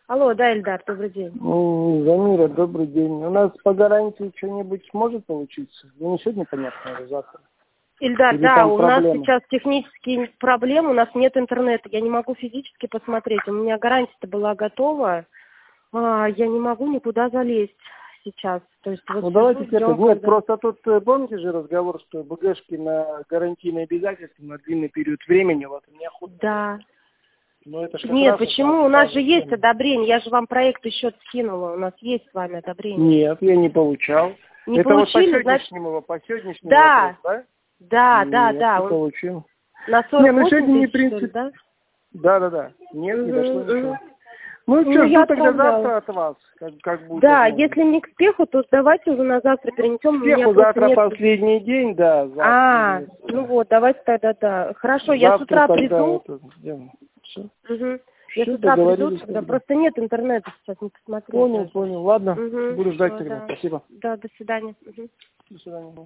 Алло, да, Ильдар, добрый день. Замира, добрый день. У нас по гарантии что-нибудь может получиться? Ну, не сегодня, понятно, а завтра. Ильдар, Или да, у проблемы? нас сейчас технические проблемы, у нас нет интернета, я не могу физически посмотреть, у меня гарантия-то была готова, я не могу никуда залезть сейчас. То есть вот давайте ждем, нет, просто тут, помните же разговор, что БГшки на гарантийные обязательства на длинный период времени, вот неохота. Да. Но это Нет, почему? У нас же есть одобрение, я же вам проект еще скинула, у нас есть с вами одобрение. Нет, я не получал. Не это получили, вот по сегодняшнему да. вопрос, да? Да. Не получил. На 48 сегодня не тысяч, принцип... что ли, да? Да. Нет, не дошло ничего. Ну что, я тогда отправляла. завтра от вас, как будет. Да, если не к успеху, то давайте уже на завтра перенесем. К успеху завтра последний день, да. Завтра, ну вот, давайте тогда, да. Хорошо, завтра я с утра тогда приду. Все. Я с утра приду, тогда просто нет интернета сейчас, не посмотрю. Понял. Ладно, буду ждать тогда. Да. Спасибо. Да, до свидания. До свидания.